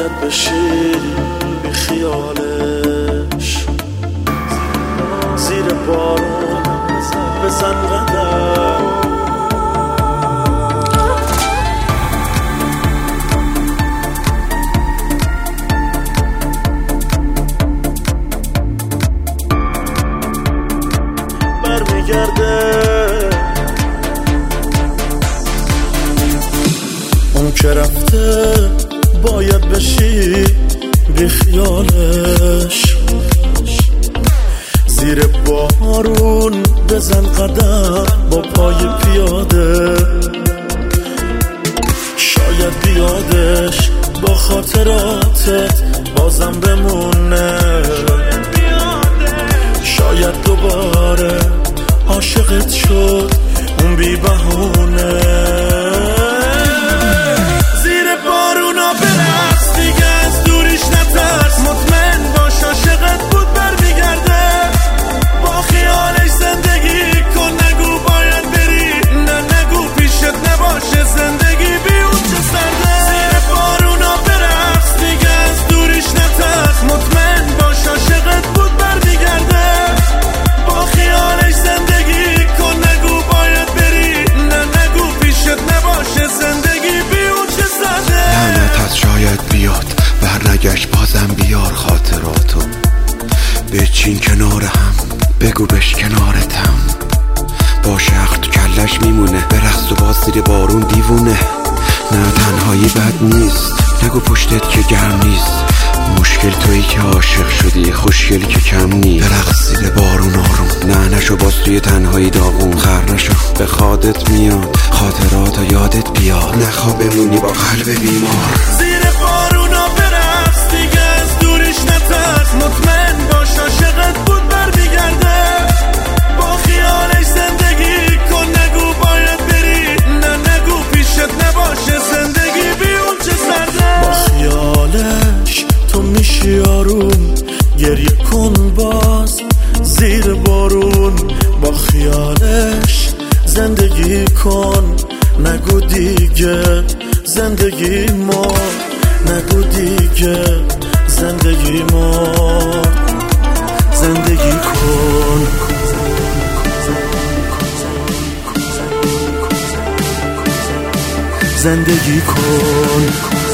باید بشی بی خیالش، زیر بارون بزن قدم. برمیگرده اون که رفته، باید بشی بی خیالش، زیر بارون بزن قدم با پای پیاده. شاید بیادش با خاطراتت بازم بمونه، شاید دوباره عاشقت شد اون بی بهونه. زیر بارونا برقص دیگه، از دوریش نترس، مطمئن باش عاشقت بود برمیگرده. با خیالش زندگی کن، نگو باید بری، نه نگو پیشت نباشه زندگی بی اون چه سرده. زیر بارونا برقص دیگه، از دوریش نترس، مطمئن باش عاشقت بود برمیگرده. با خیالش زندگی کن، نگو باید بری، نه نگو پیشت نباشه زندگی بی اون چه سرده. لعنت شاید بیاد برنگشت، بازم بیار خاطراتو، بچین کنار هم، بگو بش کنارتم. با شخص تو کلش میمونه، برقص و باز زیر بارون دیوونه. نه تنهایی بد نیست، نگو پشتت که گرم نیست. مشکل تویی که عاشق شدی، خوشگلی که کم نیست. برقص زیر بارون آروم، نه نشو باز توی تنهایی داغون. خر نشو به خودت میاد، خاطرات یادت بیاد، نخواه بمونی با قلب بیمار. زیر بارونا برقص دیگه، از دوریش نترس، مطمئن باش عاشقت بود برمیگرده. با خیالش زندگی کن، نگو باید بری، نه نگو پیشت نباشه زندگی بی اون چه سرده. با خیالش تو میشی آروم، گریه کن باز زیر بارون. با خیالش زندگی کن، نگو دیگه زندگی ما، نگو دیگه زندگی ما. زندگی کن، زندگی کن.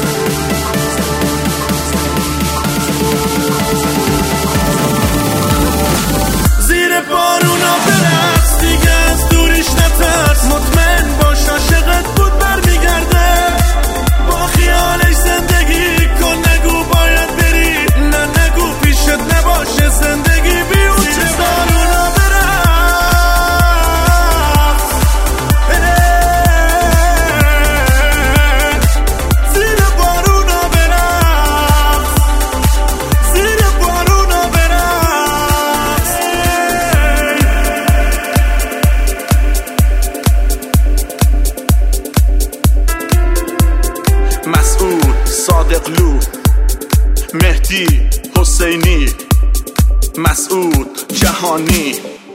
زیر بارونا برقص دیگه، از دوریش نترس، مطمئن باش عاشقت بود برمیگرده. با خیالش زندگی کن، نگو باید بری، نه نگو پیشت نباشه زندگی بی اون چه بارونا برقص. زیر بارونا برقص، زیر بارونا برقص. مسعود صادقلو، مهدی حسینی، مسعود جهانی.